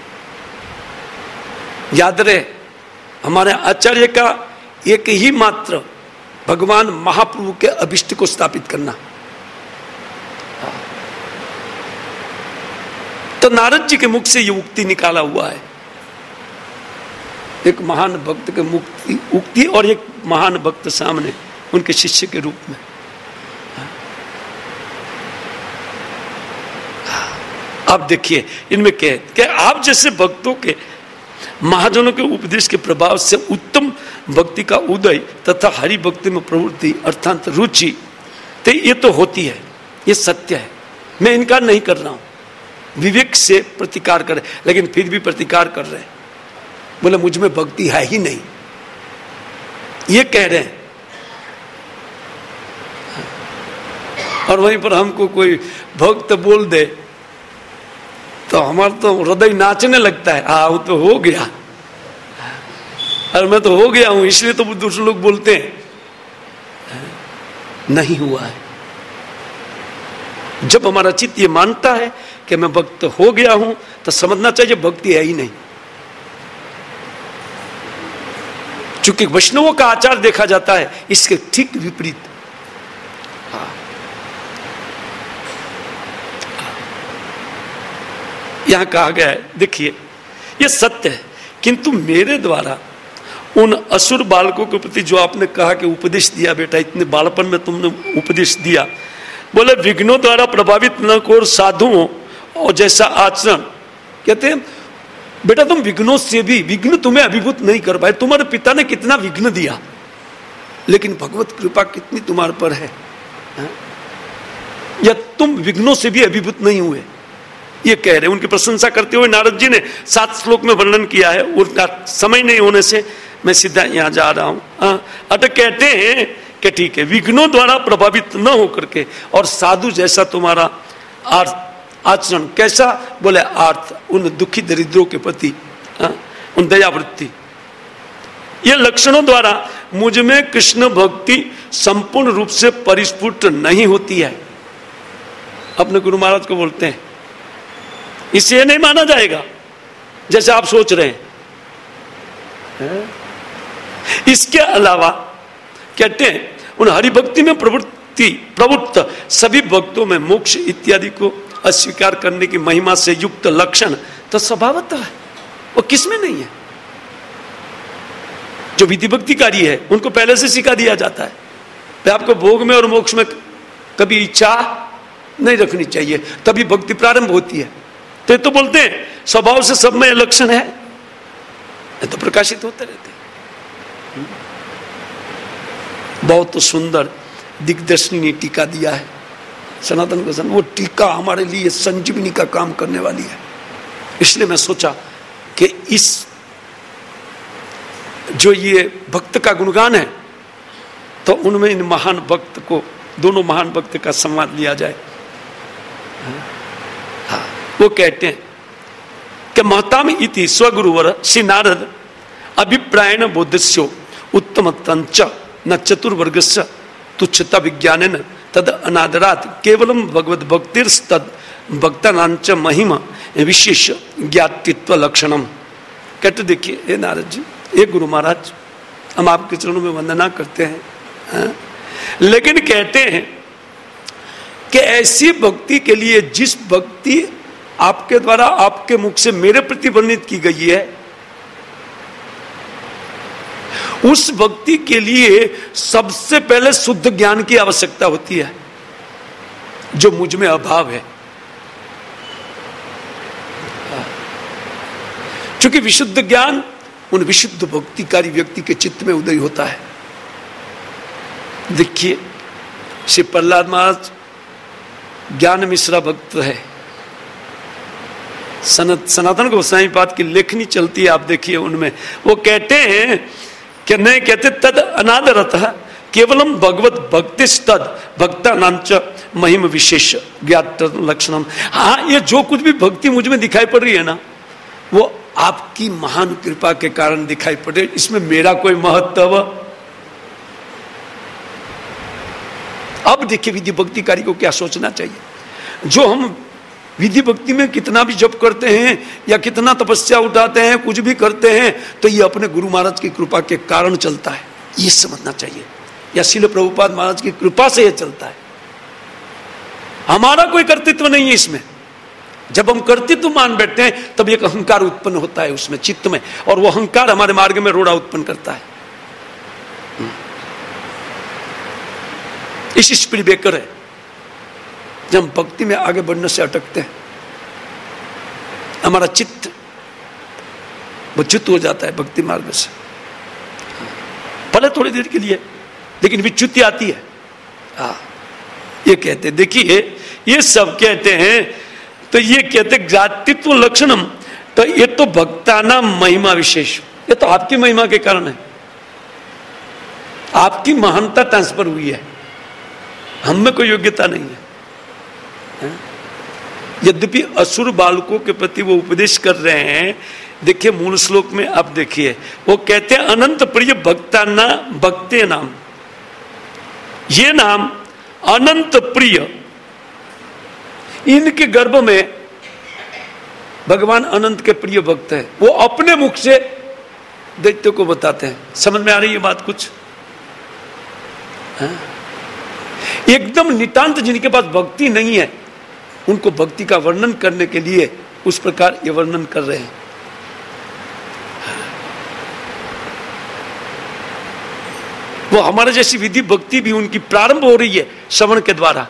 याद रहे हमारे आचार्य का एक ही मात्र भगवान महाप्रभु के अभिष्ट को स्थापित करना। तो नारद जी के मुख से ये उक्ति निकाला हुआ है, एक महान भक्त के मुक्ति उक्ति और एक महान भक्त सामने उनके शिष्य के रूप में। आप देखिए इनमें क्या है कि आप जैसे भक्तों के महाजनों के उपदेश के प्रभाव से उत्तम भक्ति का उदय तथा हरि भक्ति में प्रवृत्ति अर्थात रुचि, तो ये तो होती है, ये सत्य है, मैं इनकार नहीं कर रहा हूं। विवेक से प्रतिकार करे, लेकिन फिर भी प्रतिकार कर रहे हैं, बोले मुझ में भक्ति है ही नहीं, ये कह रहे हैं। और वहीं पर हमको कोई भक्त बोल दे तो हमारा तो हृदय नाचने लगता है, हाँ वो तो हो गया, और मैं तो हो गया हूं, इसलिए तो दूसरे लोग बोलते हैं, नहीं हुआ है। जब हमारा चित्त ये मानता है कि मैं भक्त हो गया हूं, तो समझना चाहिए भक्ति है ही नहीं। चूंकि वैष्णवों का आचार देखा जाता है इसके ठीक विपरीत। यहां कहा गया है, देखिए ये सत्य है, किंतु मेरे द्वारा उन असुर बालकों के प्रति जो आपने कहा कि उपदेश दिया, बेटा इतने बालपन में तुमने उपदेश दिया, बोले विघ्नों द्वारा प्रभावित न को साधुओं और जैसा आचरण, कहते हैं बेटा तुम विघ्नों से भी, विघ्न तुम्हें अभिभूत नहीं कर पाए, तुम्हारे पिता ने कितना विघ्न दिया, लेकिन भगवत कृपा कितनी तुम्हारे पर है, है? या तुम विघ्नों से भी अभिभूत नहीं हुए, ये कह रहे। उनकी प्रशंसा करते हुए नारद जी ने सात श्लोक में वर्णन किया है, उनका समय नहीं होने से मैं सीधा यहां जा रहा हूं। अतः कहते हैं कि ठीक है, विघ्नों द्वारा प्रभावित न होकर के और साधु जैसा तुम्हारा आचरण, कैसा, बोले आर्थ, उन दुखी दरिद्रों के प्रति उन दयावृत्ति, ये लक्षणों द्वारा मुझ में कृष्ण भक्ति संपूर्ण रूप से परिस्फुट नहीं होती है। अपने गुरु महाराज को बोलते हैं, इसे नहीं माना जाएगा जैसे आप सोच रहे हैं। इसके अलावा कहते हैं उन हरिभक्ति में प्रवृत्ति प्रवृत्त सभी भक्तों में मोक्ष इत्यादि को अस्वीकार करने की महिमा से युक्त लक्षण तो स्वभावतः है, वो किसमें नहीं है। जो विधि भक्ति कार्य है उनको पहले से सिखा दिया जाता है, तो आपको भोग में और मोक्ष में कभी इच्छा नहीं रखनी चाहिए, तभी भक्ति प्रारंभ होती है। तो तो बोलते हैं स्वभाव से सब में लक्षण है, तो प्रकाशित होते रहते हैं। बहुत तो सुंदर दिग्दर्शनी टीका दिया है सनातन गोस्वामी, वो टीका हमारे लिए संजीवनी का काम करने वाली है। इसलिए मैं सोचा कि इस जो ये भक्त का गुणगान है, तो उनमें इन महान भक्त को, दोनों महान भक्त का संवाद लिया जाए। हाँ, वो कहते हैं कि महताम इति स्वगुरुवर श्री नारद अभिप्रायण बोधस्यो उत्तम तंच न चतुर्वर्गस्य तुच्छता विज्ञानेन तद अनादरात केवलम भगवत भक्तिर्स्तद भक्तानांच महिमा विशेष ज्ञातित्व लक्षणम। कहते देखिए हे नारद जी, हे गुरु महाराज, हम आपके चरणों में वंदना करते हैं, हाँ? लेकिन कहते हैं कि ऐसी भक्ति के लिए जिस भक्ति आपके द्वारा आपके मुख से मेरे प्रति वर्णित की गई है, उस भक्ति के लिए सबसे पहले शुद्ध ज्ञान की आवश्यकता होती है, जो मुझ में अभाव है। क्योंकि विशुद्ध ज्ञान उन विशुद्ध भक्तिकारी व्यक्ति के चित्त में उदय होता है। देखिए श्री प्रहलाद महाराज ज्ञान मिश्रा भक्त है, सनत सनातन गोस्वामी पाद की लेखनी चलती है, आप देखिए उनमें वो कहते हैं कि नहीं, कहते तद अनादरतः केवलम भगवत भक्तिस्तद भक्ता नांच महिम विशेष ज्ञात लक्षणम। हाँ, ये जो कुछ भी भक्ति मुझ में दिखाई पड़ रही है ना, वो आपकी महान कृपा के कारण दिखाई पड़ रही है, इसमें मेरा कोई महत्व। अब देखिए विधि भक्ति कार्य को क्या सोचना चाहिए। जो हम विधि भक्ति में कितना भी जप करते हैं या कितना तपस्या उठाते हैं, कुछ भी करते हैं, तो ये अपने गुरु महाराज की कृपा के कारण चलता है, ये समझना चाहिए। या श्रील प्रभुपाद महाराज की कृपा से ये चलता है, हमारा कोई कर्तृत्व नहीं है इसमें। जब हम कर्तृत्व मान बैठते हैं तब एक अहंकार उत्पन्न होता है उसमें चित्त में, और वो अहंकार हमारे मार्ग में रोड़ा उत्पन्न करता है। इस स्पीड ब्रेकर है जब हम भक्ति में आगे बढ़ने से अटकते हैं। हमारा चित्त वो च्युत हो जाता है भक्ति मार्ग से, भले थोड़ी देर के लिए, लेकिन विच्युति आती है। हाँ, ये कहते, देखिए ये सब कहते हैं, तो ये कहते जातित्व लक्षणम, तो ये तो भक्ताना महिमा विशेष, ये तो आपकी महिमा के कारण है, आपकी महानता ट्रांसफर हुई है, हम में कोई योग्यता नहीं है, है? यद्यपि असुर बालकों के प्रति वो उपदेश कर रहे हैं। देखिए मूल श्लोक में आप देखिए, वो कहते हैं अनंत प्रिय भक्ताना भक्ते नाम, ये नाम अनंत प्रिय, इनके गर्भ में भगवान अनंत के प्रिय भक्त है, वो अपने मुख से दैत्य को बताते हैं। समझ में आ रही है बात कुछ? है? एकदम नितांत जिनके पास भक्ति नहीं है, उनको भक्ति का वर्णन करने के लिए उस प्रकार ये वर्णन कर रहे हैं। वो हमारे जैसी विधि भक्ति भी उनकी प्रारंभ हो रही है श्रवण के द्वारा,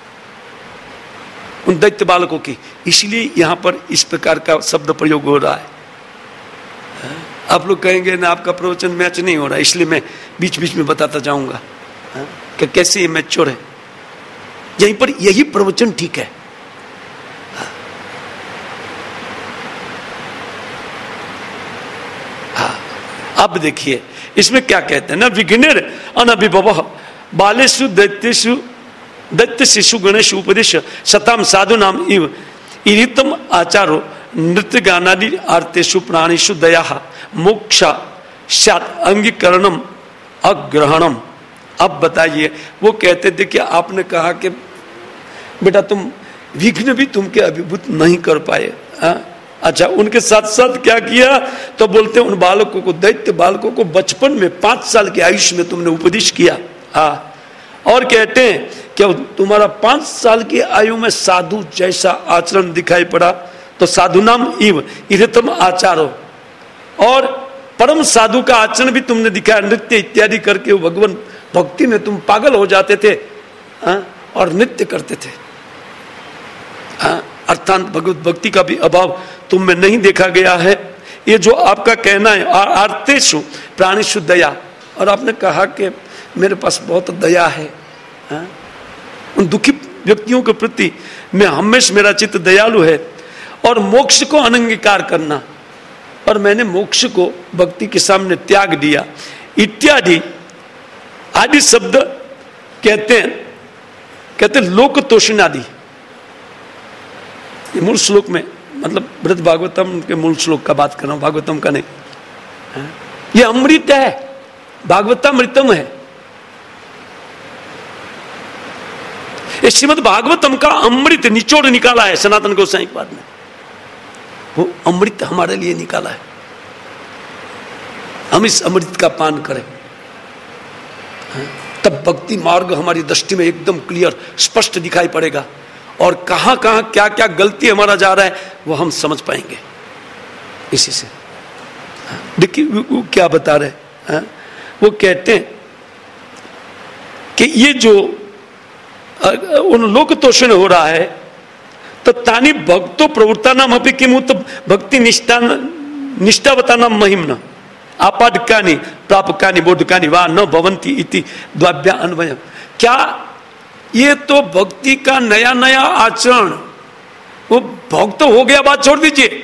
उन दैत्य बालकों की, इसलिए यहां पर इस प्रकार का शब्द प्रयोग हो रहा है। आप लोग कहेंगे ना आपका प्रवचन मैच नहीं हो रहा, इसलिए मैं बीच बीच में बताता जाऊंगा कि कैसे ये मैच्योर है। यहीं पर यही प्रवचन ठीक है। अब देखिए इसमें क्या कहते हैं ना, विघ्नेर अनभिभव बालेषु दैत्येषु दैत्य शिशु गणेश उपदेश सताम साधु नाम इव इरितम आचारो नृत्य गानादि आर्तेषु प्राणीषु दया मोक्षा शात अंगीकरणम अग्रहणम। अब बताइए, वो कहते देखिए आपने कहा कि बेटा तुम विघ्न भी तुमके अभिभूत नहीं कर पाए। आ? अच्छा, उनके साथ साथ क्या किया, तो बोलते उन बालकों को, दैत्य बालकों को बचपन में पांच साल की आयुष में तुमने उपदेश किया। हाँ, और कहते हैं कि तुम्हारा पांच साल की आयु में साधु जैसा आचरण दिखाई पड़ा, तो साधु नाम इव इरतम आचारो, और परम साधु का आचरण भी तुमने दिखाया, नृत्य इत्यादि करके वो भगवान भक्ति में तुम पागल हो जाते थे। हाँ, और नृत्य करते थे। हाँ, अर्थात भगवत भक्ति का भी अभाव तुम में नहीं देखा गया है। ये जो आपका कहना है आर्तेषु प्राणीषु दया, और आपने कहा कि मेरे पास बहुत दया है, हाँ? उन दुखी व्यक्तियों के प्रति मैं हमेशा, मेरा चित्त दयालु है, और मोक्ष को अनंगीकार करना, और मैंने मोक्ष को भक्ति के सामने त्याग दिया, इत्यादि आदि शब्द कहते हैं, कहते लोक तोषण आदि। ये मूल श्लोक में, मतलब बृहद भागवतम के मूल श्लोक का बात कर रहा हूं, भागवतम का नहीं। है? ये अमृत है, भागवतामृतम है। ये श्रीमद् भागवतम का अमृत निचोड़ निकाला है सनातन गोसाई पाद ने, वो अमृत हमारे लिए निकाला है। हम इस अमृत का पान करें, तब भक्ति मार्ग हमारी दृष्टि में एकदम क्लियर स्पष्ट दिखाई पड़ेगा, और कहां कहां क्या क्या गलती हमारा जा रहा है वो हम समझ पाएंगे इसी से। देखिए वो क्या बता रहे हैं, वो कहते हैं कि ये जो उन लोक तोषण हो रहा है, तो तानी भक्तो प्रवृत्ता नाम अपि किमु, तो भक्ति निष्ठा निष्ठावता नाम महिमना आपादकानि प्रापकानि बोधकानि वा न भवंती इति द्वाभ्या अन्वय। क्या ये तो भक्ति का नया नया आचरण, वो भक्त हो गया, बात छोड़ दीजिए।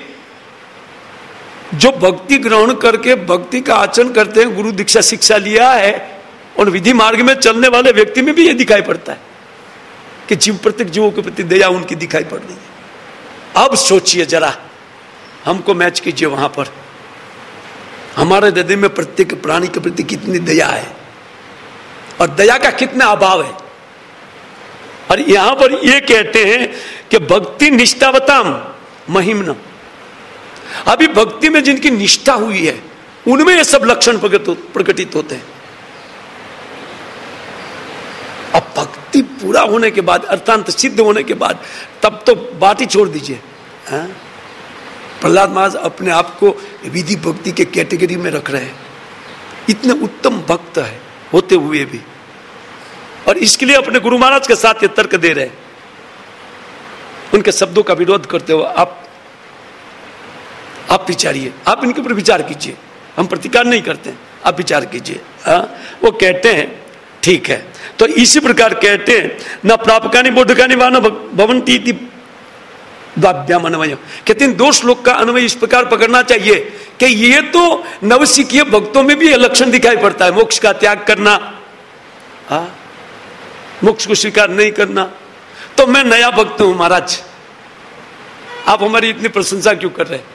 जो भक्ति ग्रहण करके भक्ति का आचरण करते हैं, गुरु दीक्षा शिक्षा लिया है, और विधि मार्ग में चलने वाले व्यक्ति में भी ये दिखाई पड़ता है कि जीव प्रत्येक जीवों के प्रति दया उनकी दिखाई पड़ रही है। अब सोचिए जरा, हमको मैच कीजिए वहां पर, हमारे हृदय में प्रत्येक प्राणी के प्रति कितनी दया है, और दया का कितना अभाव है। और यहां पर ये कहते हैं कि भक्ति निष्ठावताम महिमना, अभी भक्ति में जिनकी निष्ठा हुई है उनमें ये सब लक्षण प्रकटित होते हैं। अब भक्ति पूरा होने के बाद, अर्थात सिद्ध होने के बाद, तब तो बात ही छोड़ दीजिए। प्रहलाद महाराज अपने आप को विधि भक्ति के कैटेगरी में रख रहे हैं, इतने उत्तम भक्त है होते हुए भी, और इसके लिए अपने गुरु महाराज के साथ ये तर्क दे रहे हैं, उनके शब्दों का विरोध करते हुए। आप आप विचारिए, आप इनके ऊपर विचार कीजिए, हम प्रतिकार नहीं करते हैं, आप विचार कीजिए। वो कहते हैं ठीक है। तो इसी प्रकार कहते हैं न प्रापकानि बोधकानि वा न भवन्ति इति द्वाभ्याम अन्वय। कहते हैं दो श्लोक का अन्वय इस प्रकार पकड़ना चाहिए कि ये तो नवसिखीय भक्तों में भी यह लक्षण दिखाई पड़ता है, मोक्ष का त्याग करना, आ? मोक्ष को स्वीकार नहीं करना। तो मैं नया भक्त हूं महाराज, आप हमारी इतनी प्रशंसा क्यों कर रहे हैं?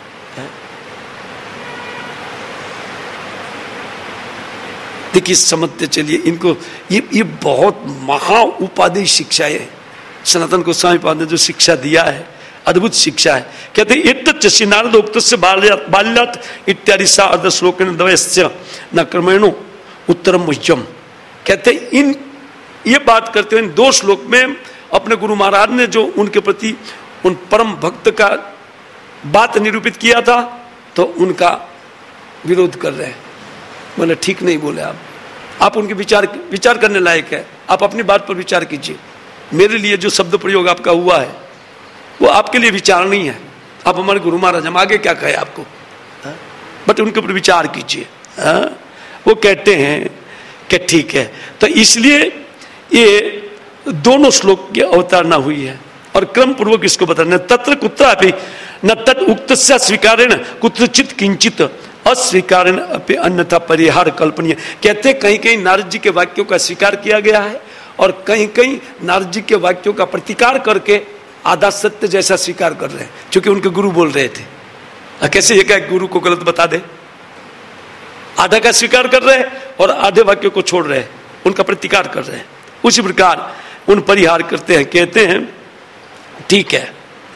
देखिए समझते चलिए इनको, ये ये बहुत महा उपादेय शिक्षा है। सनातन गोस्वामी पाद ने जो शिक्षा दिया है, अद्भुत शिक्षा है। कहते हैं एतच्च श्री नारद उक्तस्य बाल्यात् इत्यादि सा अर्ध श्लोकेन द्वयस्य न क्रमेणो उत्तरम मुह्यम। कहते हैं इन ये बात करते हुए दो श्लोक में अपने गुरु महाराज ने जो उनके प्रति उन परम भक्त का बात निरूपित किया था, तो उनका विरोध कर रहे हैं। बोले ठीक नहीं बोले आप आप उनके विचार विचार करने लायक है, आप अपनी बात पर विचार कीजिए। मेरे लिए जो शब्द प्रयोग आपका हुआ है वो आपके लिए विचार नहीं है। आप हमारे गुरु महाराज, हम आगे क्या कहे आपको, बट उनके ऊपर विचार कीजिए। वो कहते हैं कि ठीक है। तो इसलिए ये दोनों श्लोक की अवतारणा हुई है और क्रम पूर्वक इसको बताना। तत्र कुत्रापि न तत् उक्त स्वीकारेण कुत्रचित किंचित अस्वीकारेण अपि अन्यथा परिहार कल्पनीय। कहते कहीं कहीं नारद जी के वाक्यों का स्वीकार किया गया है और कहीं कहीं नारद जी के वाक्यों का प्रतिकार करके आधा सत्य जैसा स्वीकार कर रहे हैं, क्योंकि उनके गुरु बोल रहे थे। कैसे ये क्या गुरु को गलत बता दे? आधा का स्वीकार कर रहे हैं और आधे वाक्यों को छोड़ रहे हैं, उनका प्रतिकार कर रहे हैं। उसी प्रकार उन परिहार करते हैं। कहते हैं ठीक है,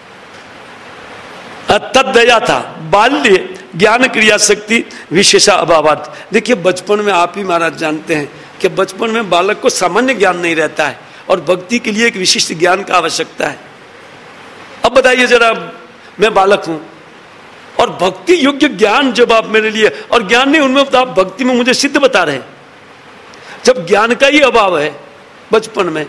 तद्दया था बाल्य ज्ञान क्रिया शक्ति विशेषा अभावात। देखिए बचपन में आप ही महाराज जानते हैं कि बचपन में बालक को सामान्य ज्ञान नहीं रहता है और भक्ति के लिए एक विशिष्ट ज्ञान का आवश्यकता है। अब बताइए जरा, मैं बालक हूं और भक्ति योग्य ज्ञान जब आप मेरे लिए, और ज्ञान नहीं उनमें, तो आप भक्ति में मुझे सिद्ध बता रहे हैं। जब ज्ञान का ही अभाव है बचपन में,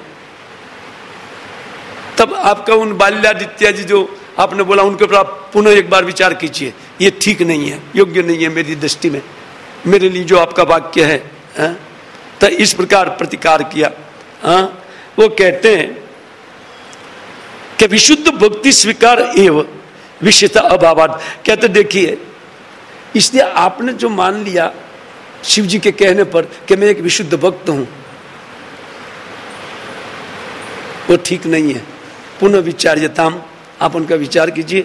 तब आपका उन बाल्यादित्य जी जो आपने बोला उनके ऊपर आप पुनः एक बार विचार कीजिए। ये ठीक नहीं है, योग्य नहीं है मेरी दृष्टि में, मेरे लिए जो आपका वाक्य है, है? तो इस प्रकार प्रतिकार किया। हा? वो कहते हैं कि विशुद्ध भक्ति स्वीकार एवं विषयता अभावाद। कहते देखिए, इसलिए आपने जो मान लिया शिव जी के कहने पर कि मैं एक विशुद्ध भक्त हूं, वो ठीक नहीं है। पुनः विचार्यताम, आप उनका विचार कीजिए,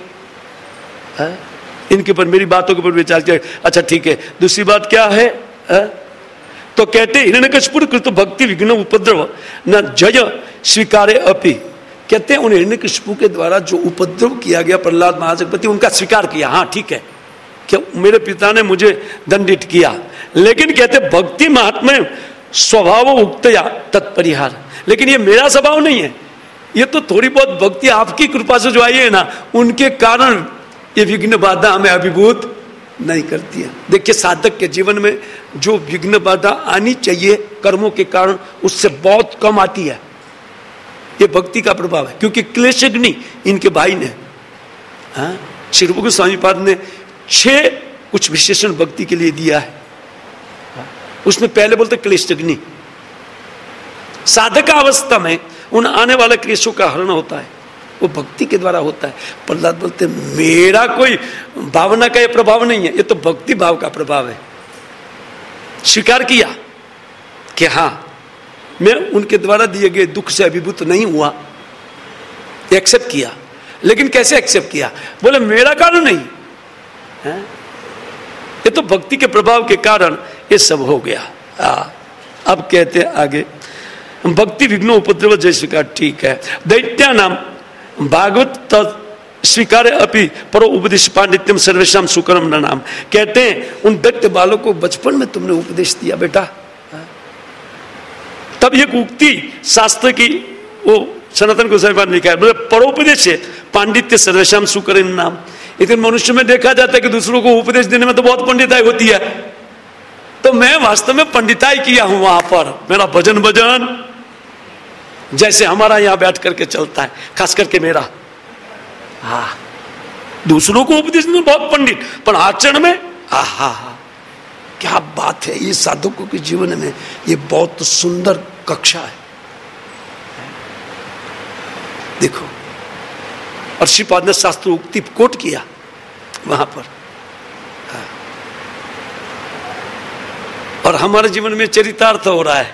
इनके ऊपर, मेरी बातों के ऊपर विचार कीजिए। अच्छा ठीक है, दूसरी बात क्या है, है? तो कहते हिरण्यकशिपु कृत भक्ति विघ्न उपद्रव न जय स्वीकारे अपि। कहते हैं उन हिरण्यकशिपु के द्वारा जो उपद्रव किया गया प्रहलाद महाराज के प्रति, उनका स्वीकार किया। हाँ ठीक है कि मेरे पिता ने मुझे दंडित किया, लेकिन कहते भक्ति महात्म्य स्वभाव उक्तया तत्परिहार। लेकिन ये मेरा स्वभाव नहीं है, ये तो थोड़ी बहुत भक्ति आपकी कृपा से जो आई है ना, उनके कारण ये विघ्न बाधा हमें अभिभूत नहीं करती है। देखिए साधक के जीवन में जो विघ्न बाधा आनी चाहिए कर्मों के कारण, उससे बहुत कम आती है। ये भक्ति का प्रभाव है, क्योंकि क्लेशग्नि इनके भाई ने, हाँ, श्री रूप गोस्वामी पाद ने छह कुछ विशेषण भक्ति के लिए दिया है। उसमें पहले बोलते क्लेशग्नि, साधक अवस्था में उन आने वाले क्लेशों का हरण होता है, वो भक्ति के द्वारा होता है। प्रहलाद बोलते मेरा कोई भावना का ये प्रभाव नहीं है, ये तो भक्ति भाव का प्रभाव है। स्वीकार किया कि हाँ मैं उनके द्वारा दिए गए दुख से अभिभूत नहीं हुआ, एक्सेप्ट किया। लेकिन कैसे एक्सेप्ट किया? बोले मेरा कारण नहीं है, ये तो भक्ति के प्रभाव के कारण ये सब हो गया। आ, अब कहते हैं आगे, भक्ति विघ्न उपद्रव जय स्वीकार। ठीक है, दैत्या नाम भागवत स्वीकार अपि परो उपदेश पांडित्यम सर्वेशम सुकरम नाम। कहते हैं उन दैत्य बालों को बचपन में तुमने उपदेश दिया बेटा। तब एक उक्ति शास्त्र की वो सनातन गोस्वामी ने लिखा है, परोपदेश पांडित्य सर्वेशम सुकरम नाम। लेकिन मनुष्य में देखा जाता है कि दूसरों को उपदेश देने में तो बहुत पंडिताई होती है, तो मैं वास्तव में पंडिताई किया हूं वहां पर। मेरा भजन भजन जैसे हमारा यहां बैठ करके चलता है, खास करके मेरा, हाँ दूसरों को उपदेश में बहुत पंडित, पर आचरण में आहा क्या बात है। ये साधकों के जीवन में ये बहुत सुंदर कक्षा है। देखो, और श्रीपाद ने शास्त्र उक्ति कोट किया वहां पर। और हमारे जीवन में चरितार्थ हो रहा है,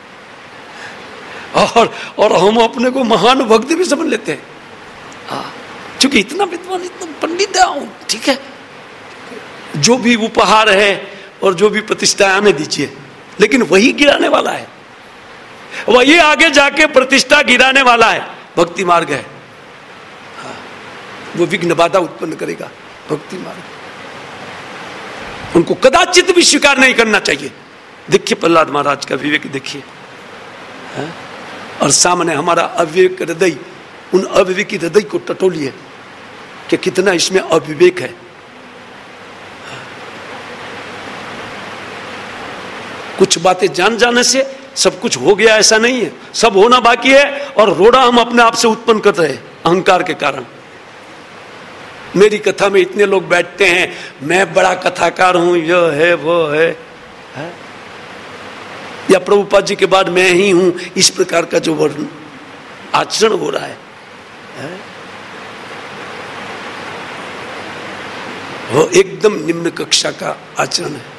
और और हम अपने को महान भक्त भी समझ लेते हैं। हाँ, क्योंकि इतना विद्वान, इतना पंडित है, ठीक है, जो भी उपहार है और जो भी प्रतिष्ठा आने दीजिए, लेकिन वही गिराने वाला है, वही आगे जाके प्रतिष्ठा गिराने वाला है। भक्ति मार्ग है, हाँ, वो विघ्न बाधा उत्पन्न करेगा। भक्ति मार्ग उनको कदाचित भी स्वीकार नहीं करना चाहिए। देखिए प्रहलाद महाराज का विवेक देखिए, और सामने हमारा अविवेक हृदय, उन अविवेकी हृदय को टटोलिए कि कितना इसमें अविवेक है। कुछ बातें जान जाने से सब कुछ हो गया ऐसा नहीं है, सब होना बाकी है, और रोड़ा हम अपने आप से उत्पन्न कर रहे हैं अहंकार के कारण। मेरी कथा में इतने लोग बैठते हैं, मैं बड़ा कथाकार हूं, यह है वो है, है? या प्रभुपाद जी के बाद मैं ही हूं, इस प्रकार का जो वर्ण आचरण हो रहा है, है? वो एकदम निम्न कक्षा का आचरण है।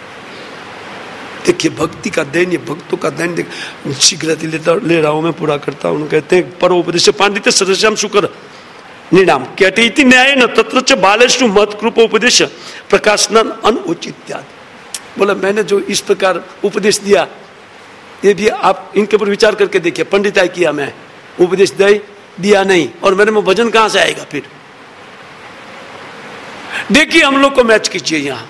देखिए भक्ति का दैन्य, भक्तों का दैन्य शीघ्र ले रहा हूं मैं, पूरा करता हूं। कहते हैं परोपदेश पांडित्य सदस्याम शुक्र निनाम कहते इति न्याय न तत्र च बालेषु मत कृप उपदेश प्रकाशनन अनुचित्यादि। बोला मैंने जो इस प्रकार उपदेश दिया, ये भी आप इनके ऊपर विचार करके देखिए। पंडिताई किया, मैं उपदेश दे दिया नहीं, और मेरे में वजन कहां से आएगा फिर? देखिए हम लोग को मैच कीजिए। यहां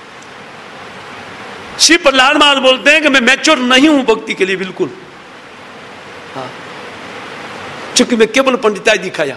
श्री प्रहलाद महाराज बोलते हैं कि मैं मैच्योर नहीं हूं भक्ति के लिए, बिल्कुल, हाँ, क्योंकि मैं केवल पंडिताई दिखाया।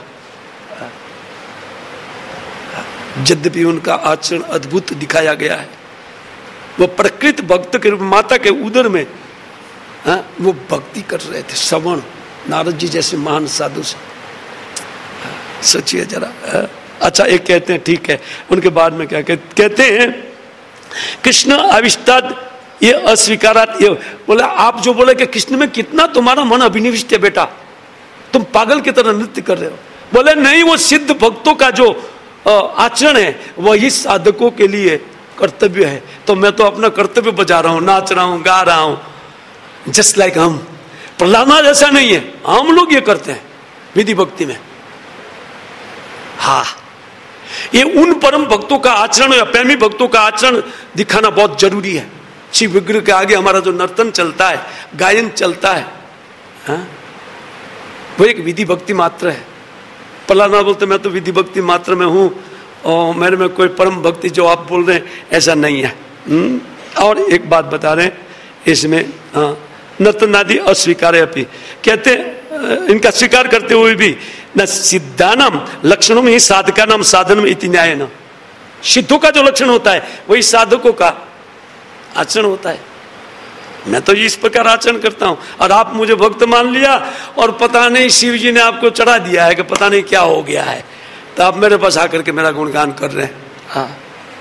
यद्यपि उनका आचरण अद्भुत दिखाया गया है। वो प्रकृत भक्त के रूप में माता के उदर में, हाँ, वो भक्ति कर रहे थे। श्रवण नारद जी जैसे महान साधु से, सोचिए जरा। अच्छा, एक कहते हैं ठीक है, उनके बाद में क्या कहते, कहते हैं कृष्ण अविष्टाद ये अस्वीकारात। ये बोला आप जो बोले कि कृष्ण में कितना तुम्हारा मन अभिनिविष्ट है बेटा, तुम पागल की तरह नृत्य कर रहे हो। बोले नहीं, वो सिद्ध भक्तों का जो आचरण है वही साधकों के लिए कर्तव्य है। तो मैं तो अपना कर्तव्य बजा रहा हूं, नाच रहा हूं, गा रहा हूं, जस्ट लाइक हम। प्रहलाद महाराज ऐसा नहीं है, हम लोग ये करते हैं विधि भक्ति में। हाँ, ये उन परम भक्तों का आचरण या प्रेमी भक्तों का आचरण दिखाना बहुत जरूरी है। शिव विग्रह के आगे हमारा जो नर्तन चलता है, गायन चलता है, हाँ? वो एक विधि भक्ति मात्र है। प्रहलाद बोलते मैं तो विधि भक्ति मात्र में हूं, और मेरे में कोई परम भक्ति जो आप बोल रहे हैं ऐसा नहीं है। हुँ? और एक बात बता रहे हैं इसमें, हाँ, नर्तनादि अस्वीकार अपि, कहते इनका स्वीकार करते हुए भी न सिद्धानाम लक्षणों में ही साधका नाम साधन इति न्याय न। सिद्धों का जो लक्षण होता है वही साधकों का आचरण होता है। मैं तो इस प्रकार आचरण करता हूं, और आप मुझे भक्त मान लिया, और पता नहीं शिव जी ने आपको चढ़ा दिया है कि पता नहीं क्या हो गया है, तो आप मेरे पास आकर के मेरा गुणगान कर रहे हैं। हाँ,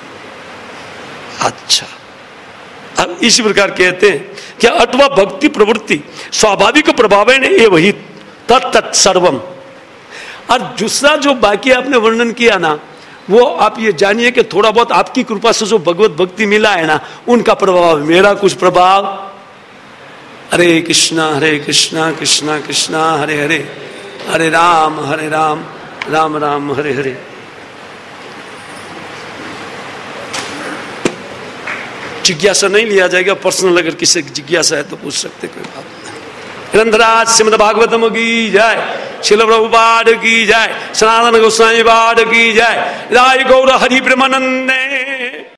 अच्छा, अब इसी प्रकार कहते हैं कि अथवा भक्ति प्रवृत्ति स्वाभाविक प्रभाव है वही तत्त सर्वम। और दूसरा जो बाकी आपने वर्णन किया ना, वो आप ये जानिए कि थोड़ा बहुत आपकी कृपा से जो भगवत भक्ति मिला है ना, उनका प्रभाव, मेरा कुछ प्रभाव। हरे कृष्णा हरे कृष्णा कृष्णा कृष्णा हरे हरे, हरे राम हरे राम राम राम हरे हरे। जिज्ञासा नहीं लिया जाएगा, पर्सनल अगर किसी जिज्ञासा है तो पूछ सकते, कोई बात नहीं। ग्रंथराज श्रीमद् भागवतम की जय, शिल प्रभुपाद की जय, सनातन गोस्वामी पाद की जय, राय गौर हरि प्रेमानंदे।